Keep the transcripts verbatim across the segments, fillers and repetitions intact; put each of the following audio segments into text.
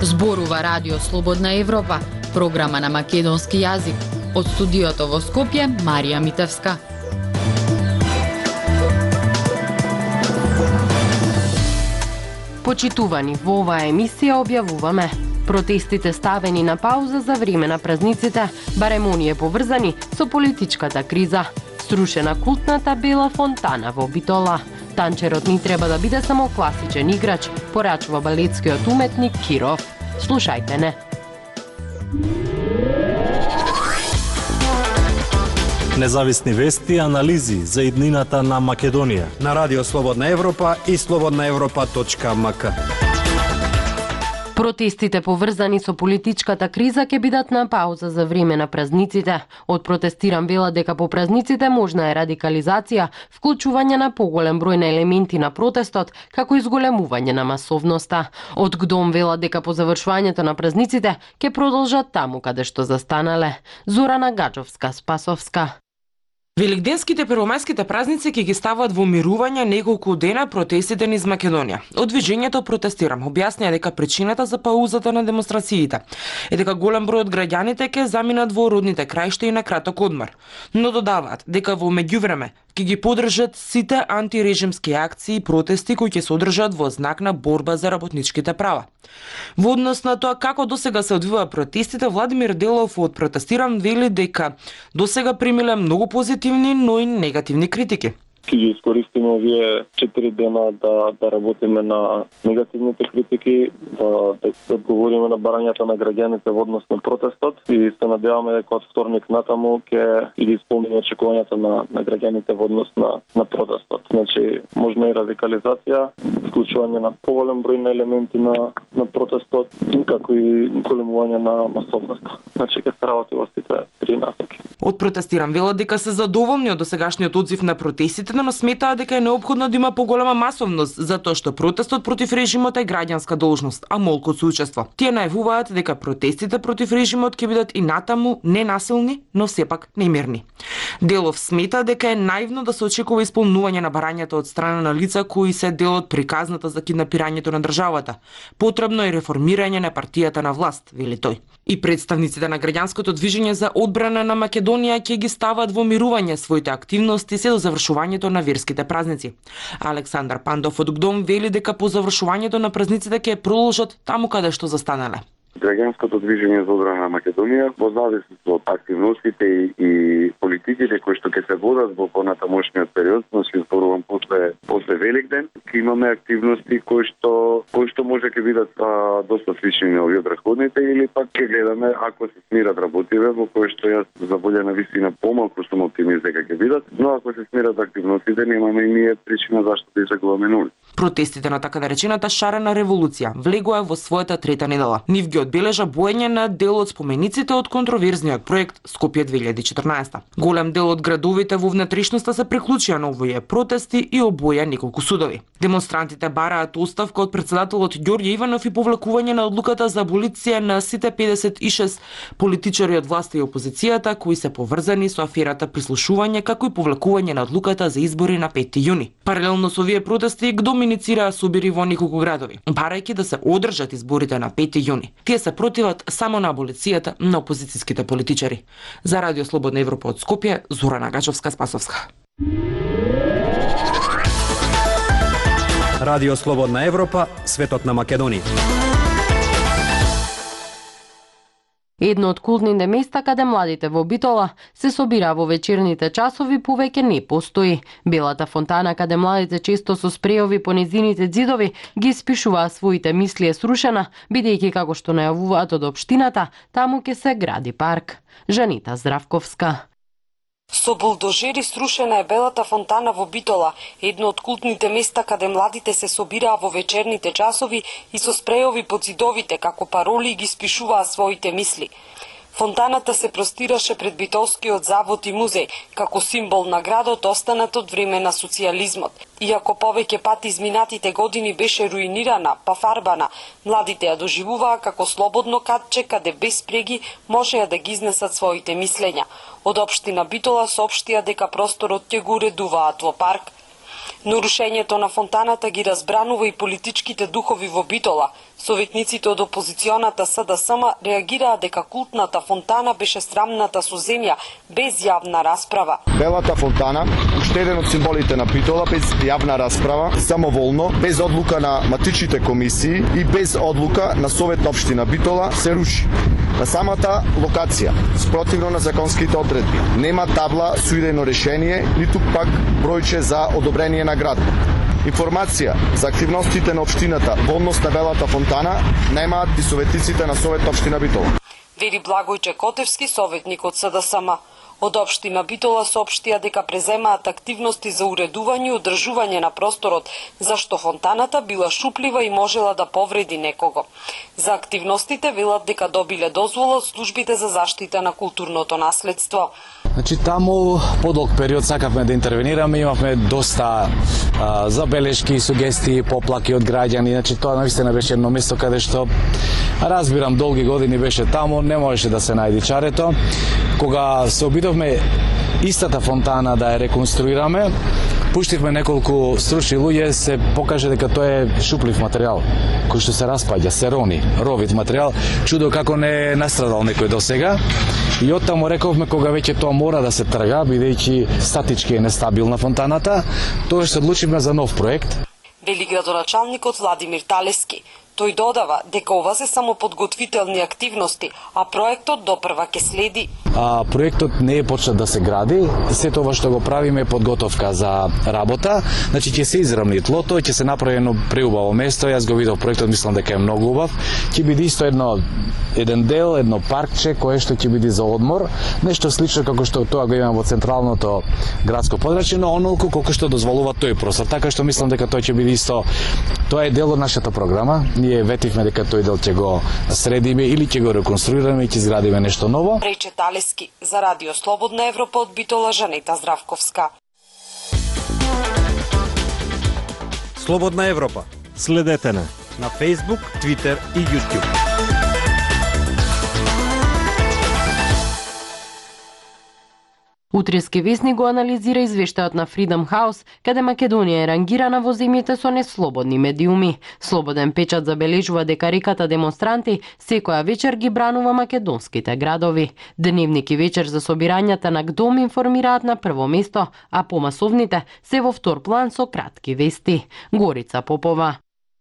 Зборува Радио Слободна Европа, програма на македонски јазик. Од студиото во Скопје, Марија Митевска. Почитувани, во оваа емисија објавуваме: протестите ставени на пауза за време на празниците, барем оние поврзани со политичката криза. Срушена култната бела фонтана во Битола. Танчерот ни треба да биде само класичен играч, порачува балетскиот уметник Киров. Слушајте не. Независни вести и анализи за иднината на Македонија на Радио Слободна Европа и слободна европа точка ем ка. Протестите поврзани со политичката криза ќе бидат на пауза за време на празниците. Од протестиран вела дека по празниците можна е радикализација, вклучување на поголем број на елементи на протестот, како изголемување на масовноста. Од ГДОМ вела дека по завршувањето на празниците ќе продолжат таму каде што застанале. Зорана Гаджовска-Спасовска. Великденските первомајските празници ќе ги стават во мирување неколку дена протестите низ Македонија. Од движењето Протестирам објаснија дека причината за паузата на демонстрациите е дека голем број од граѓаните ќе заминат во родните краишта и на краток одмор. Но додаваат дека во меѓувреме ќе ги поддржат сите антирежимски акции и протести кои ќе се одржат во знак на борба за работничките права. Во однос на тоа како досега се одвиваат протестите, Владимир Делов од Протестирам вели дека досега примиле многу позитивни, но и негативни критики. Ќе ги искористиме овие четири дена да да работиме на негативните критики, да да одговориме на барањата на граѓаните во однос на протестот и се надеваме дека од вторник натаму ќе ги исполниме очекувањата на на граѓаните во однос на на протестот. Значи, можна и радикализација, вклучување на поголем број на елементи на на протестот, како и големување на масовноста. Значи, ќе се работи во сите три насоки. Од Протестирам велат дека се задоволни од досегашниот одзив на протестите, но сметаат дека е неопходно да има поголема масовност, затоа што протестот против режимот е граѓанска должност, а молкот соучество. Тие најавуваат дека протестите против режимот ќе бидат и натаму ненасилни, но сепак немирни. Делов смета дека е наивно да се очекува исполнување на барањата од страна на лица кои се дел од приказната за киднапирањето на државата. Потребно е реформирање на партијата на власт, вели тој. И представниците на граѓанското движење за одбрана на Македонија ќе ги стават во мирување своите активности се до завршувањето на верските празници. Александар Пандов од ГДОМ вели дека по завршувањето на празниците ќе продолжат таму каде што застанале. Граѓанското движење за одбрана на Македонија во зависност од активностите и, и политиките кои што ќе се водат во понатамошниот период, значи зборувам после после Великден, ќе имаме активности кои што кои што може ќе бидат а, доста слични на овие претходните или пак ќе гледаме ако се смират работиве во кои што јас за волја на вистина помалку сум оптимист дека ќе бидат, но ако се смират активностите немаме и ние причина зашто да излегуваме на улица. Протестите на така наречената шарена револуција влегоа во својата трета недела. Нив ги одбележа боење на дел од спомениците од контроверзниот проект Скопје две илјади и четрнаесета. Голем дел од градовите во внатрешноста се приклучија на овие протести и обоја неколку судови. Демонстрантите бараат оставка од председателот Ѓорѓе Иванов и повлекување на одлуката за аболиција на сите педесет и шест политичари од власта и опозицијата кои се поврзани со аферата прислушување, како и повлекување на одлуката за избори на пети јуни. Паралелно со овие протести ГДОМ иницира собери во неколку градови, барајќи да се одржат изборите на пети јуни. Тие се противат само на аболицијата на опозицијските политичари. За Радио Слободна Европа од Скопје, Зорана Гаджовска-Спасовска. Радио Слободна Европа, светот на Македонија. Едно од култните места каде младите во Битола се собира во вечерните часови повеќе не постои. Белата фонтана каде младите често со спреови по незините ѕидови ги испишуваа своите мисли е срушена, бидејќи како што најавуваат од општината, таму ќе се гради парк. Жанита Здравковска. Со булдожери срушена е Белата фонтана во Битола, едно од култните места каде младите се собираа во вечерните часови и со спреови по ѕидовите како пароли ги спишуваа своите мисли. Фонтаната се простираше пред Битолскиот завод и музеј, како символ на градот останат од време на социјализмот. Иако повеќе пати изминатите години беше руинирана, па фарбана, младите ја доживуваа како слободно катче каде без преги можеа да ги изнесат своите мислења. Од општина Битола соопштија дека просторот ќе го уредуваат во парк. Но рушењето на фонтаната ги разбранува и политичките духови во Битола. Советниците од опозиционата С Д С М реагираа дека култната фонтана беше срамната со земја без јавна расправа. Белата фонтана, уште еден од символите на Битола, без јавна расправа, самоволно, без одлука на матичните комисии и без одлука на Совет на општина Битола, се руши. На самата локација, спротивно на законските одредби, нема табла со идејно решение, ниту пак бројче за одобрение на град. Информација за активностите на општината во однос на Белата фонтана немаат и советниците на Совет општина Битола. Вери Благојче Котевски, советник од С Д С М. Од општина Битола соопштија дека преземаат активности за уредување и одржување на просторот, зашто фонтаната била шуплива и можела да повреди некого. За активностите велат дека добиле дозвола од службите за заштита на културното наследство. Значи таму подолг период сакавме да интервенираме, имавме доста а, забелешки, сугестии, поплаки од граѓани. Значи тоа наистина беше едно место каде што разбирам долги години беше таму, не можеше да се најди чарето. Кога се обидовме истата фонтана да ја реконструираме, пуштивме неколку стручни луѓе, се покаже дека тоа е шуплив материјал, кој што се распаѓа, се рони, ровит материјал. Чудо како не е настрадал некој до сега. И оттаму рековме кога веќе тоа мора да се трга, бидејќи статички е нестабилна фонтаната, тоа што одлучивме за нов проект. Вели градоначалникот Владимир Талески. Тој додава дека ова се само подготвителни активности, а проектот допрва ќе следи. А, проектот не е почнат да се гради, се тоа што го правиме е подготовка за работа, значи ќе се израмни тлото, ќе се направи едно преубаво место, јас го видов проектот, мислам дека е многу убав, ќе биде исто едно еден дел, едно паркче кое што ќе биде за одмор, нешто слично како што тоа го имаме во централното градско подрачје, но онолку колку што дозволува тој простор, така што мислам дека тоа ќе биде исто, тоа е дел од нашата програма. Ние ветивме дека тој дел ќе го средиме или ќе го реконструираме и ќе изградиме нешто ново. Рече Талески за Радио Слободна Европа од Битола, Жанета Здравковска. Слободна Европа. Следете на на Facebook, Twitter и YouTube. Утрински весник го анализира извештајот на Freedom House, каде Македонија е рангирана во земјите со неслободни медиуми. Слободен печат забележува дека реката демонстранти секоја вечер ги бранува македонските градови. Дневник и вечер за собирањата на ГДОМ информираат на прво место, а помасовните се во втор план со кратки вести. Горица Попова.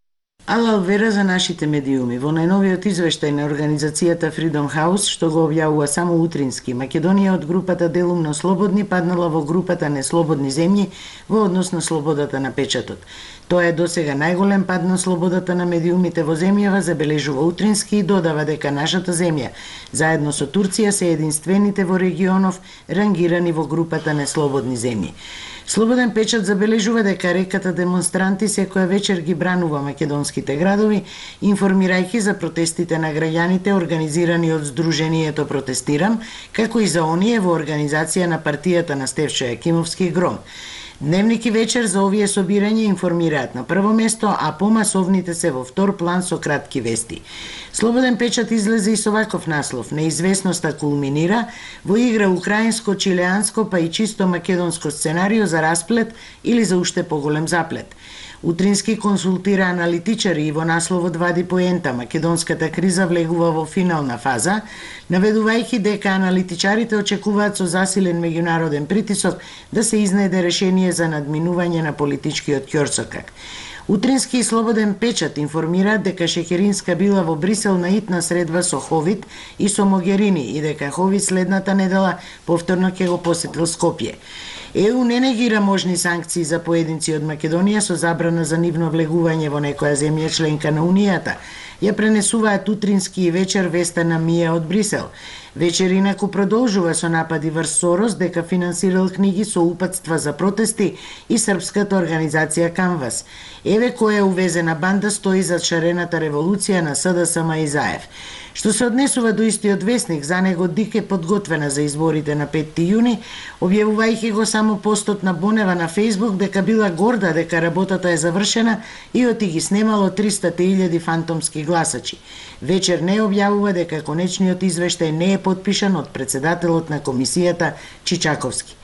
Алал вера за нашите медиуми. Во најновиот извештај на организацијата Freedom House, што го објавува само утрински, Македонија од групата делумно слободни паднала во групата неслободни земји во однос на слободата на печатот. Тоа е досега најголем пад на слободата на медиумите во земјава, забележува утрински и додава дека нашата земја, заедно со Турција, се единствените во регионов рангирани во групата неслободни земји. Слободен печат забележува дека реката демонстранти секоја вечер ги бранува македонските градови, информирајќи за протестите на граѓаните организирани од Сдруженијето Протестирам, како и за оние во организација на партијата на Стефчо Јакимовски Гром. Дневник и вечер за овие собирања информираат на прво место, а помасовните се во втор план со кратки вести. Слободен печат излезе и со ваков наслов: неизвестноста кулминира во игра украинско, чилеанско, па и чисто македонско сценарио за расплет или за уште поголем заплет. Утрински консултира аналитичари и во насловот вади поента: македонската криза влегува во финална фаза, наведувајќи дека аналитичарите очекуваат со засилен меѓународен притисок да се изнајде решение за надминување на политичкиот ќорсокак. Утрински и Слободен печат информираат дека Шекеринска била во Брисел на итна средба со Ховит и со Могерини и дека Ховит следната недела повторно ќе го посетил Скопје. Е У не негира можни санкции за поединци од Македонија со забрана за нивно влегување во некоја земја членка на Унијата. Ја пренесуваат утрински и вечер веста на Мија од Брисел. Вечер инаку продолжува со напади врз Сорос дека финансирал книги со упатства за протести и српската организација Канвас. Еве која увезена банда стои за шарената револуција на С Д С М и Заев. Што се однесува до истиот весник, за него Дик е подготвена за изборите на петти јуни, објавувајќи го само постот на Бонева на Фејсбук дека била горда дека работата е завршена и оти ги снемало триста илјади фантомски гласачи. Вечер не објавува дека конечниот извештај не е потпишан од председателот на комисијата Чичаковски.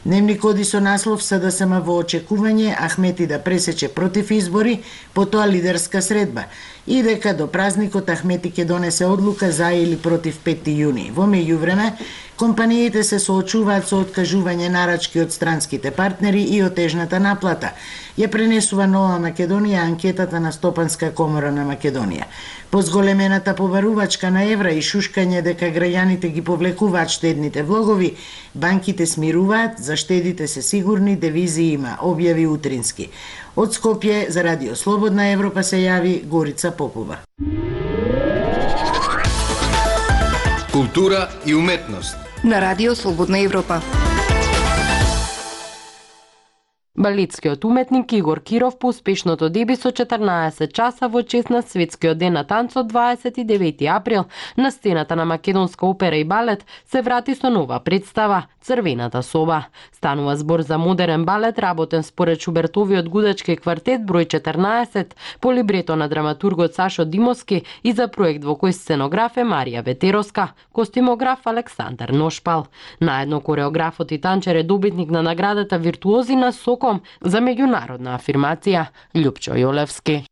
Дневник оди со наслов СДСМ во очекување Ахмети да пресече против избори, потоа лидерска средба, и дека до празникот Ахмети ќе донесе одлука за или против петти јуни. Во меѓувреме, компаниите се соочуваат со откажување нарачки од странските партнери и отежната наплата. Ја пренесува Нова Македонија анкетата на Стопанска комора на Македонија. По зголемената побарувачка на евра и шушкање дека граѓаните ги повлекуваат штедните влогови, банките смируваат, за штедите се сигурни, девизи има, објави Утрински. Од Скопје за Радио Слободна Европа се јави Горица Попова. Култура и уметност на Радио Слободна Европа. Балетскиот уметник Игор Киров по успешното деби со четрнаесет часа во чест на Светскиот ден на танцот дваесет и девети април на сцената на Македонска опера и балет се врати со нова представа Црвената соба. Станува збор за модерен балет работен според Шубертовиот гудачки квартет број четрнаесет по либрето на драматургот Сашо Димовски и за проект во кој сценограф е Марија Ветеровска, костимограф Александар Ношпал. Наедно кореографот и танчер е добитник на наградата Виртуози на Соком за меѓународна афирмација Љупчо Јолевски.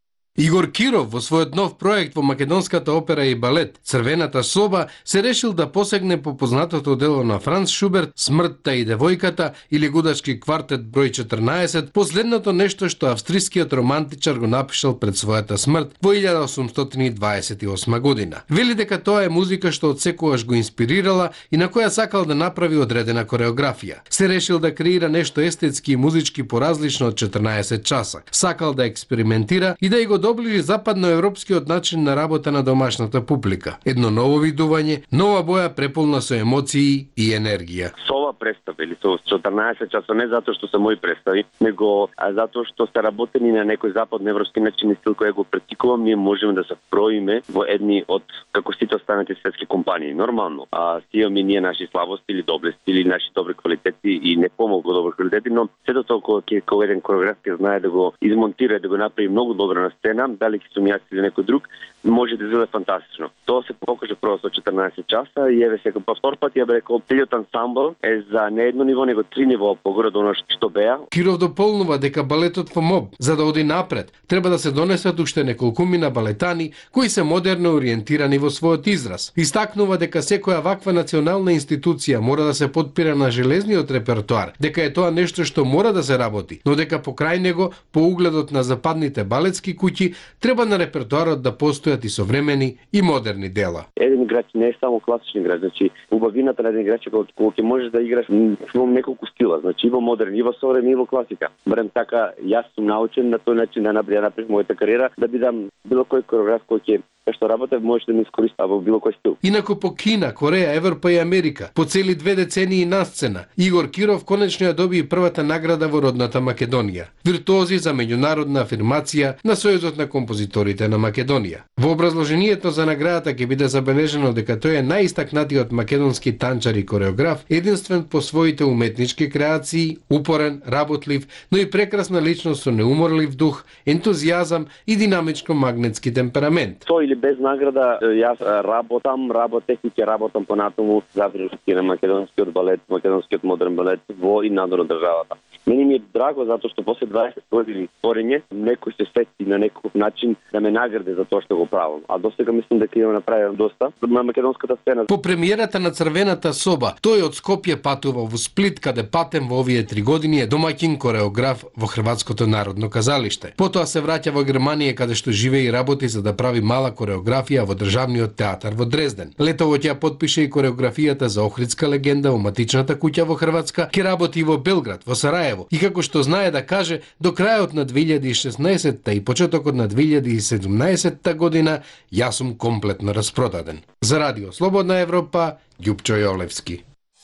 Игор Киров во својот нов проект во Македонската опера и балет Црвената соба се решил да посегне по познатото дело на Франц Шуберт Смртта и девојката или гудачки квартет број четрнаесет, последното нешто што австрискиот романтичар го напишал пред својата смрт во илјада осумстотини дваесет и осма година. Вели дека тоа е музика што одсекогаш го инспирирала и на која сакал да направи одредена кореографија. Се решил да креира нешто естетски и музички поразлично од четрнаесет часа. Сакал да експериментира и да и го доближи западноевропскиот начин на работа на домашната публика. Едно ново видување, нова боја преполна со емоции и енергија. Со ова представа или со четрнаесет часа не затоа што се мои представи, него а затоа што се работени на некој западноевропски начин и стил кој го практикувам, ние можеме да се впроиме во едни од како сите останати светски компании. Нормално, а си имаме ние наши слабости или доблести или наши добри квалитети и не помалку добри квалитети, но сето толку ќе кога еден коreograf ќе знае да го измонтира, да го направи многу добро на сцена, дали ќе сум јас или некој друг, може да изгледа фантастично. Тоа се покаже прво со четрнаесет часа и еве сега повтор пат ја рекол, целиот ансамбл е за не едно ниво, него три ниво погоре од оно што беа. Киров дополнува дека балетот во МОБ, за да оди напред, треба да се донесат уште неколкумина балетани кои се модерно ориентирани во својот израз. Истакнува дека секоја ваква национална институција мора да се подпира на железниот репертоар, дека е тоа нешто што мора да се работи, но дека покрај него, по угледот на западните балетски куќи, треба на репертоарот да постојат и современи и модерни дела. Еден играч не е само класичен играч, значи убавината на еден играч е кога ќе можеш да играш во неколку стила, значи и во модерн, и во современ, и во класика. Барем така, јас сум научен на тој начин да направам мојата кариера, да бидам било кој кореограф кој ќе што работа може да ми искористи во било кој стил. Инаку по Кина, Кореја, Европа и Америка, по цели две децении на сцена, Игор Киров конечно ја доби првата награда во родната Македонија. Виртуози за меѓународна афирмација на Сојузот на композиторите на Македонија. Во образложението за наградата ќе биде забележено дека тој е најистакнатиот македонски танчар и кореограф, единствен по своите уметнички креации, упорен, работлив, но и прекрасна личност со неуморлив дух, ентузијазам и динамичко магнетски темперамент. Со или без награда, јас работам, работех и ќе работам понатаму за развитие на македонскиот балет, македонскиот модерен балет во и надвор од државата. Мене ми е драго затоа што после дваесет години творење некој се сети на некој начин да ме награди за тоа што го правам. А досега мислам дека ја направив доста на македонската сцена. По премиерата на Црвената соба, тој од Скопје патува во Сплит, каде патем во овие три години е домаќин кореограф во Хрватското народно казалиште. Потоа се враќа во Германија каде што живее и работи за да прави мала кореографија во државниот театар во Дрезден. Летово ќе подпише и кореографијата за Охридска легенда во матичната куќа во Хрватска, ќе работи и во Белград, во Сараево. И како што знае да каже, до крајот на две илјади и шеснаесетта и почетокот на две илјади и седумнаесетта година јас сум комплетно распродаден. За Радио Слободна Европа, Љупчо Јолевски.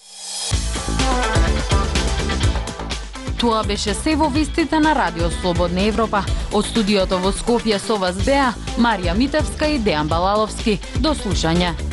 Тоа беше се во вестите на Радио Слободна Европа. Од студиото во Скопје со вас беа Марија Митевска и Дејан Балаловски. До слушање.